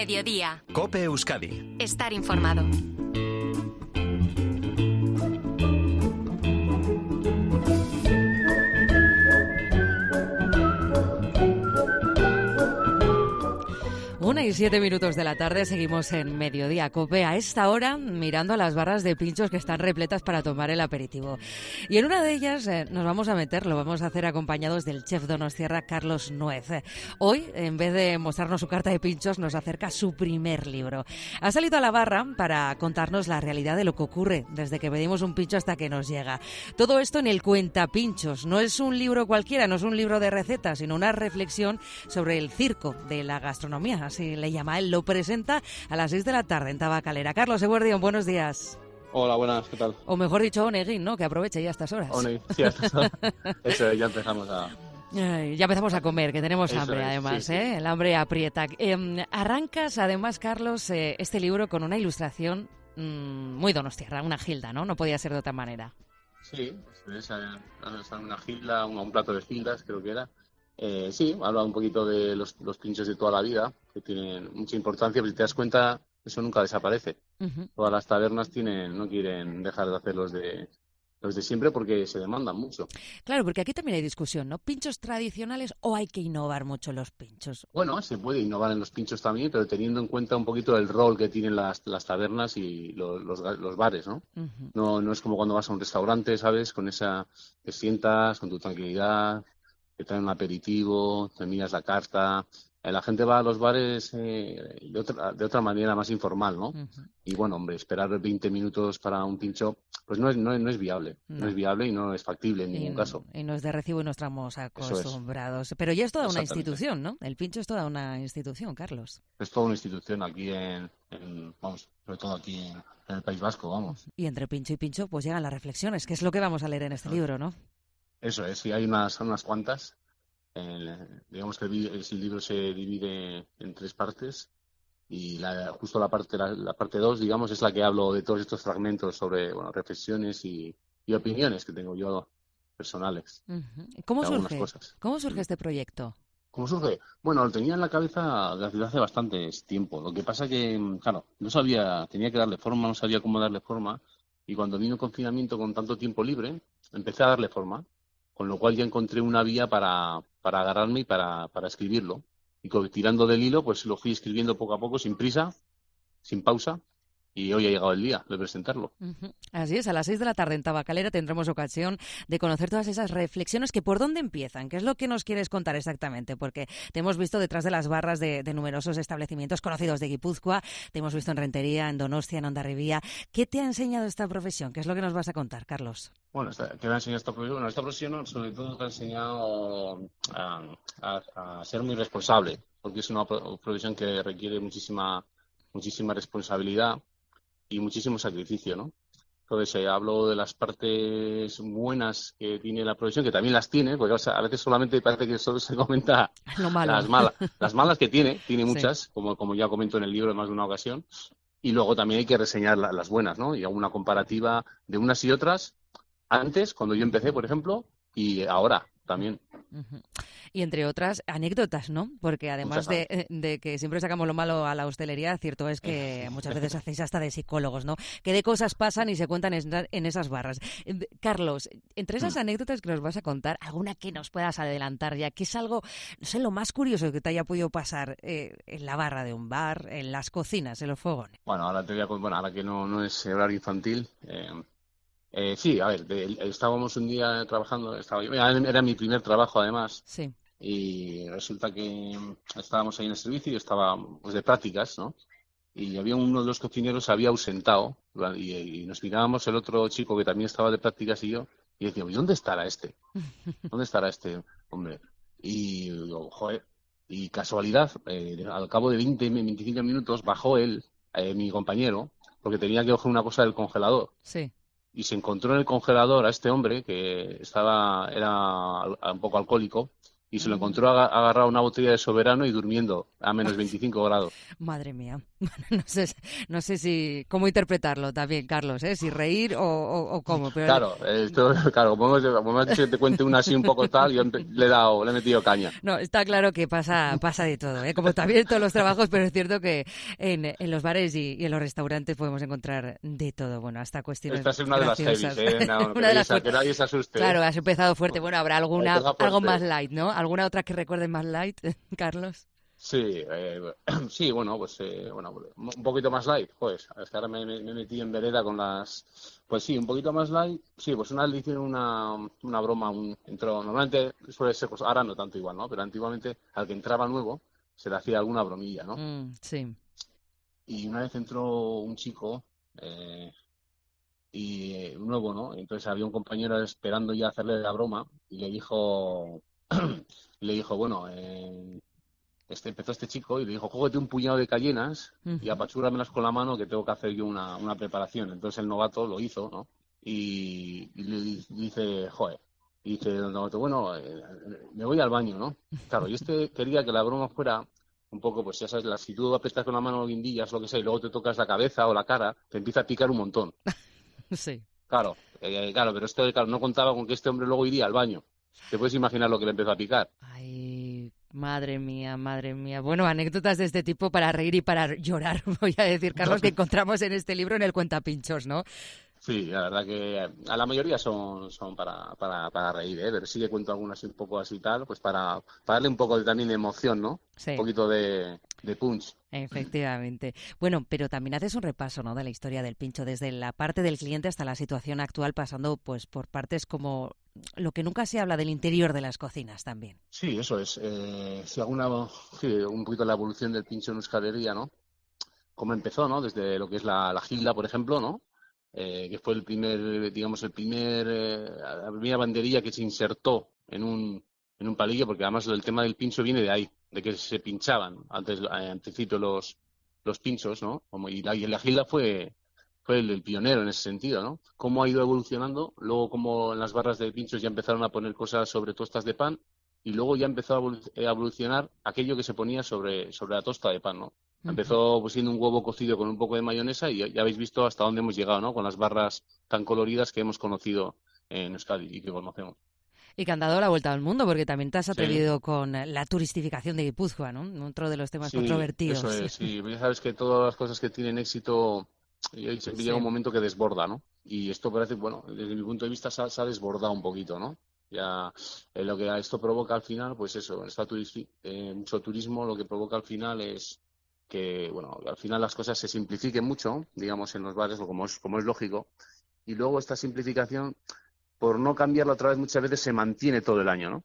Mediodía. COPE Euskadi. Estar informado. Una y 7 minutos de la tarde, seguimos en Mediodía COPE, a esta hora mirando a las barras de pinchos que están repletas para tomar el aperitivo. Y en una de ellas nos vamos a meter, lo vamos a hacer acompañados del chef donostiarra Carlos Nuez. Hoy, en vez de mostrarnos su carta de pinchos, nos acerca su primer libro. Ha salido a la barra para contarnos la realidad de lo que ocurre desde que pedimos un pincho hasta que nos llega. Todo esto en el Cuentapinchos. No es un libro cualquiera, no es un libro de recetas, sino una reflexión sobre el circo de la gastronomía. Así le llama, él lo presenta a las 6 de la tarde en Tabacalera. Carlos Eguerdión, buenos días. Hola, buenas, ¿qué tal? O mejor dicho, Oneguín, ¿no? Que aproveche ya estas horas. Oneguín, sí, a estas horas. Eso, ya empezamos a... Ya empezamos a comer, que tenemos hambre, además, sí. El hambre aprieta. Arrancas, además, Carlos, este libro con una ilustración muy donostiarra, una gilda, ¿no? No podía ser de otra manera. Sí, es una gilda, un plato de gildas, creo que era. Sí, habla un poquito de los pinchos de toda la vida, que tienen mucha importancia, pero si te das cuenta, eso nunca desaparece. Uh-huh. Todas las tabernas no quieren dejar de hacer los de siempre porque se demandan mucho. Claro, porque aquí también hay discusión, ¿no? ¿Pinchos tradicionales o hay que innovar mucho los pinchos? Bueno, se puede innovar en los pinchos también, pero teniendo en cuenta un poquito el rol que tienen las tabernas y los bares, ¿no? Uh-huh. No es como cuando vas a un restaurante, ¿sabes? Con esa, te sientas con tu tranquilidad, te traen un aperitivo, te miras la carta. La gente va a los bares de otra manera, más informal, ¿no? Uh-huh. Y bueno, hombre, esperar 20 minutos para un pincho, pues no es viable. No es viable y no es factible en ningún caso. Y no es de recibo y no estamos acostumbrados. Pero ya es toda una institución, ¿no? El pincho es toda una institución, Carlos. Es toda una institución aquí vamos, sobre todo aquí en el País Vasco, vamos. Y entre pincho y pincho, pues llegan las reflexiones, que es lo que vamos a leer en este libro, ¿no? Eso es, sí, hay unas cuantas. Digamos que el libro se divide en 3 partes y justo la parte 2, digamos, es la que hablo de todos estos fragmentos sobre reflexiones y opiniones que tengo yo personales. Uh-huh. ¿Cómo surge este proyecto? ¿Cómo surge? Bueno, lo tenía en la cabeza desde hace bastante tiempo. Lo que pasa que, claro, tenía que darle forma, no sabía cómo darle forma, y cuando vino el confinamiento con tanto tiempo libre, empecé a darle forma. Con lo cual ya encontré una vía para agarrarme y para escribirlo. Y tirando del hilo, pues lo fui escribiendo poco a poco, sin prisa, sin pausa. Y hoy ha llegado el día de presentarlo. Uh-huh. Así es, a las 6 de la tarde en Tabacalera tendremos ocasión de conocer todas esas reflexiones que por dónde empiezan. ¿Qué es lo que nos quieres contar exactamente? Porque te hemos visto detrás de las barras de numerosos establecimientos conocidos de Guipúzcoa, te hemos visto en Rentería, en Donostia, en Hondarribía. ¿Qué te ha enseñado esta profesión? ¿Qué es lo que nos vas a contar, Carlos? Bueno, ¿qué me ha enseñado esta profesión? Bueno, esta profesión sobre todo me ha enseñado a ser muy responsable, porque es una profesión que requiere muchísima responsabilidad y muchísimo sacrificio, ¿no? Entonces, hablo de las partes buenas que tiene la profesión, que también las tiene, porque a veces solamente parece que solo se comenta lo malo. Las malas. Las malas que tiene muchas, sí. como ya comento en el libro en más de una ocasión, y luego también hay que reseñar las buenas, ¿no? Y hago una comparativa de unas y otras, antes, cuando yo empecé, por ejemplo, y ahora también. Uh-huh. Y entre otras anécdotas, ¿no? Porque además de que siempre sacamos lo malo a la hostelería, cierto es que muchas veces hacéis hasta de psicólogos, ¿no? Que de cosas pasan y se cuentan en esas barras. Carlos, entre esas anécdotas que nos vas a contar, ¿alguna que nos puedas adelantar ya? ¿Qué es algo, no sé, lo más curioso que te haya podido pasar en la barra de un bar, en las cocinas, en los fogones? Bueno, ahora que no es horario infantil... sí, a ver, estábamos un día trabajando, era mi primer trabajo además, sí. Y resulta que estábamos ahí en el servicio y yo estaba pues de prácticas, ¿no? Y había uno de los cocineros se había ausentado y nos mirábamos el otro chico que también estaba de prácticas y yo, y decíamos, ¿y dónde estará este? ¿Dónde estará este hombre? Y digo, joder, y casualidad, al cabo de 25 minutos bajó mi compañero, porque tenía que coger una cosa del congelador. Sí. Y se encontró en el congelador a este hombre que era un poco alcohólico y se lo encontró agarrado a una botella de Soberano y durmiendo a menos 25 grados. Madre mía. No sé si cómo interpretarlo también, Carlos, ¿eh? Si reír o cómo. Pero... Claro, claro, como hemos dicho que te cuente una así un poco tal, yo le he metido caña. No, está claro que pasa de todo, ¿eh? Como también en todos los trabajos, pero es cierto que en los bares y en los restaurantes podemos encontrar de todo, bueno, hasta cuestiones Esta es una graciosas. de las heavies, ¿eh? No, que nadie se asuste. Claro, has empezado fuerte. Bueno, habrá algo más light, ¿no? ¿Alguna otra que recuerdes más light, Carlos? Sí, sí, bueno, pues un poquito más light, pues, es que ahora me metí en vereda con pues sí, un poquito más light, sí, pues una vez le hicieron una broma, normalmente suele ser, pues ahora no tanto igual, ¿no? Pero antiguamente al que entraba nuevo se le hacía alguna bromilla, ¿no? Sí. Y una vez entró un chico, nuevo, ¿no? Entonces había un compañero esperando ya hacerle la broma y le dijo, bueno, empezó este chico y le dijo, cógete un puñado de cayenas y apachúramelas con la mano que tengo que hacer yo una preparación. Entonces el novato lo hizo, ¿no? Y le dice, joder, y dice el novato, bueno, me voy al baño, ¿no? Claro, y quería que la broma fuera un poco, pues ya sabes, si tú apretas con la mano guindillas, lo que sea, y luego te tocas la cabeza o la cara, te empieza a picar un montón. Sí. Claro, pero claro, no contaba con que este hombre luego iría al baño. ¿Te puedes imaginar lo que le empezó a picar? Ay, madre mía, madre mía. Bueno, anécdotas de este tipo para reír y para llorar, voy a decir, Carlos, que encontramos en este libro en el Cuentapinchos, ¿no? Sí, la verdad que a la mayoría son para reír, ¿eh? Pero sí que cuento algunas un poco así tal, pues para darle un poco también de emoción, ¿no? Sí. Un poquito de punch. Efectivamente. Bueno, pero también haces un repaso, ¿no?, de la historia del pincho, desde la parte del cliente hasta la situación actual, pasando pues por partes como lo que nunca se habla del interior de las cocinas también. Sí, eso es. Si un poquito la evolución del pincho en euskalería, ¿no? Cómo empezó, ¿no? Desde lo que es la gilda, por ejemplo, ¿no? Que fue la primera banderilla que se insertó en un palillo, porque además el tema del pincho viene de ahí, de que se pinchaban antes, en principio los pinchos, ¿no? Y la gilda fue el pionero en ese sentido, ¿no? Cómo ha ido evolucionando, luego como en las barras de pinchos ya empezaron a poner cosas sobre tostas de pan, y luego ya empezó a evolucionar aquello que se ponía sobre la tosta de pan, ¿no? Empezó pues, siendo un huevo cocido con un poco de mayonesa y ya habéis visto hasta dónde hemos llegado, ¿no? Con las barras tan coloridas que hemos conocido en Euskadi y que conocemos. Y que han dado la vuelta al mundo, porque también te has atrevido con la turistificación de Guipúzcoa, ¿no? Otro de los temas controvertidos. Eso es, sí. Ya sabes que todas las cosas que tienen éxito, llega un momento que desborda, ¿no? Y esto parece, bueno, desde mi punto de vista se ha desbordado un poquito, ¿no? Ya lo que esto provoca al final, pues eso, mucho turismo, lo que provoca al final es que, bueno, al final las cosas se simplifiquen mucho, digamos, en los bares, como es lógico, y luego esta simplificación, por no cambiarla otra vez, muchas veces se mantiene todo el año, ¿no?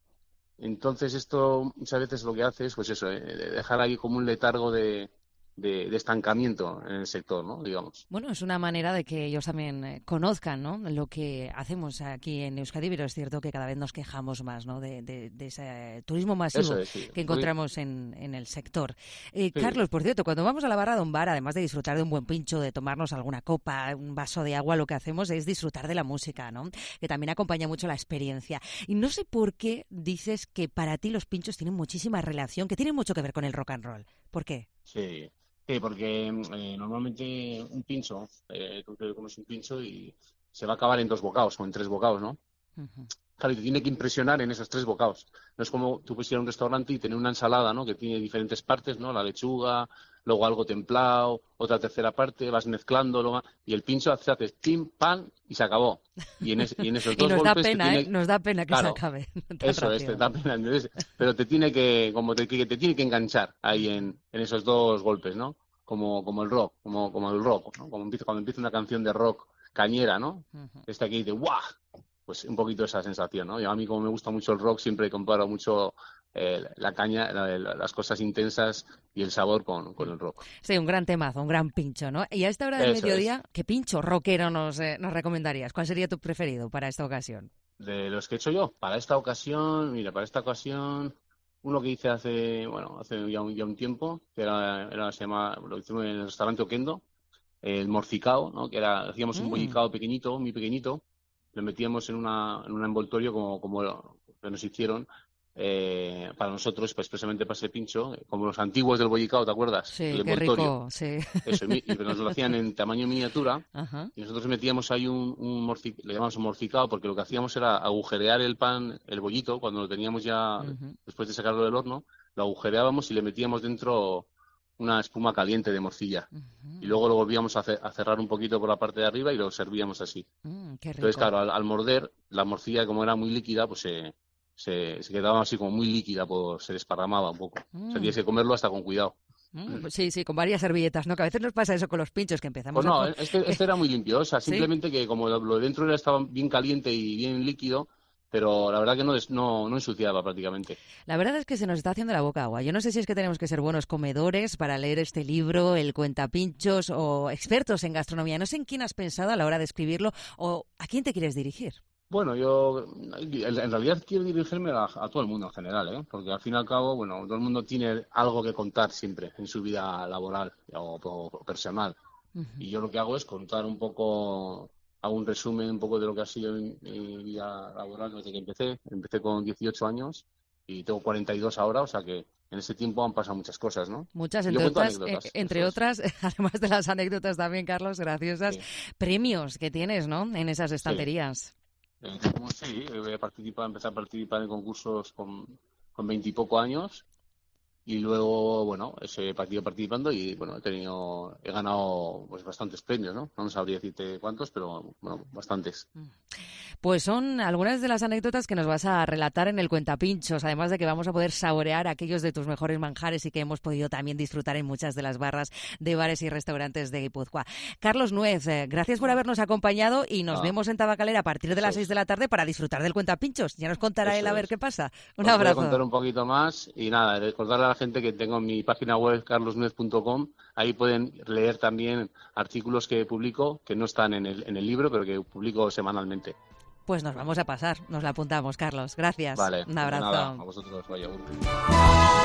Entonces esto muchas veces lo que hace es, pues eso, dejar ahí como un letargo de estancamiento en el sector, ¿no? Digamos. Bueno, es una manera de que ellos también conozcan, ¿no?, lo que hacemos aquí en Euskadi, pero es cierto que cada vez nos quejamos más, ¿no?, de ese turismo masivo que encontramos en el sector. Sí. Carlos, por cierto, cuando vamos a la barra de un bar, además de disfrutar de un buen pincho, de tomarnos alguna copa, un vaso de agua, lo que hacemos es disfrutar de la música, ¿no?, que también acompaña mucho la experiencia. Y no sé por qué dices que para ti los pinchos tienen muchísima relación, que tienen mucho que ver con el rock and roll. ¿Por qué? Sí. Sí, porque normalmente un pincho, tú te comes un pincho y se va a acabar en 2 bocados o en 3 bocados, ¿no? Uh-huh. Claro, y te tiene que impresionar en esos 3 bocados. No es como tú puedes ir a un restaurante y tener una ensalada, ¿no?, que tiene diferentes partes, ¿no? La lechuga, luego algo templado, otra tercera parte, vas mezclándolo, y el pincho hace tim, pan, y se acabó. Y en esos 2 nos golpes... Nos da pena que se acabe. Eso es, te da pena. Pero te tiene que enganchar ahí en esos 2 golpes, ¿no? Como el rock, como el rock, ¿no? Cuando empieza una canción de rock cañera, ¿no? Uh-huh. Aquí dice ¡guau! Pues un poquito esa sensación, ¿no? Y a mí, como me gusta mucho el rock, siempre comparo mucho la caña, las cosas intensas y el sabor con el rock. Sí, un gran temazo, un gran pincho, ¿no? Y a esta hora del mediodía, ¿qué pincho rockero nos recomendarías? ¿Cuál sería tu preferido para esta ocasión? De los que he hecho yo, para esta ocasión, uno que hice hace ya un tiempo, que lo hicimos en el restaurante Oquendo, el morcicao, ¿no? Hacíamos un bollicao pequeñito, muy pequeñito, lo metíamos en un envoltorio como que nos hicieron, para nosotros, pues precisamente para ese pincho, como los antiguos del bollicao, ¿te acuerdas? Sí, el qué rico, sí. Eso, y nos lo hacían en tamaño miniatura. Ajá. Y nosotros metíamos ahí le llamamos un morcicao, porque lo que hacíamos era agujerear el pan, el bollito, cuando lo teníamos ya, después de sacarlo del horno, lo agujereábamos y le metíamos dentro una espuma caliente de morcilla. Y luego lo volvíamos a cerrar un poquito por la parte de arriba y lo servíamos así. Qué rico. Entonces, claro, al morder, la morcilla, como era muy líquida, pues se quedaba así como muy líquida, pues se desparramaba un poco. O sea, tienes que comerlo hasta con cuidado. Sí, con varias servilletas, ¿no? Que a veces nos pasa eso con los pinchos, que empezamos pues no, este era muy limpio, o sea, simplemente ¿Sí? que como lo de dentro estaba bien caliente y bien líquido, pero la verdad que no ensuciaba prácticamente. La verdad es que se nos está haciendo la boca agua. Yo no sé si es que tenemos que ser buenos comedores para leer este libro, El Cuentapinchos, o expertos en gastronomía. No sé en quién has pensado a la hora de escribirlo o a quién te quieres dirigir. Bueno, yo en realidad quiero dirigirme a todo el mundo en general, ¿eh? Porque al fin y al cabo, bueno, todo el mundo tiene algo que contar siempre en su vida laboral o personal. Y yo lo que hago es contar un poco, hago un resumen un poco de lo que ha sido mi vida laboral desde que empecé. Empecé con 18 años y tengo 42 ahora, o sea que en ese tiempo han pasado muchas cosas, ¿no? Muchas, entre otras, además de las anécdotas también, Carlos, graciosas, sí. Premios que tienes, ¿no?, en esas estanterías. Sí. Sí, empecé a participar en concursos con 20 y poco años y luego, bueno, he ido participando y, bueno, he ganado pues bastantes premios, ¿no? No sabría decirte cuántos, pero, bueno, bastantes. Pues son algunas de las anécdotas que nos vas a relatar en el Cuentapinchos, además de que vamos a poder saborear aquellos de tus mejores manjares y que hemos podido también disfrutar en muchas de las barras de bares y restaurantes de Guipúzcoa. Carlos Nuez, gracias por habernos acompañado y nos vemos en Tabacalera a partir de las 6 de la tarde para disfrutar del Cuentapinchos. Ya nos contará él a ver qué pasa. Un abrazo. Voy a contar un poquito más y nada, recordarle a la gente que tengo en mi página web carlosnuez.com. Ahí pueden leer también artículos que publico, que no están en el libro, pero que publico semanalmente. Pues nos vamos a pasar, nos la apuntamos, Carlos. Gracias. Vale, un abrazo. Nada, a vosotros, vaya.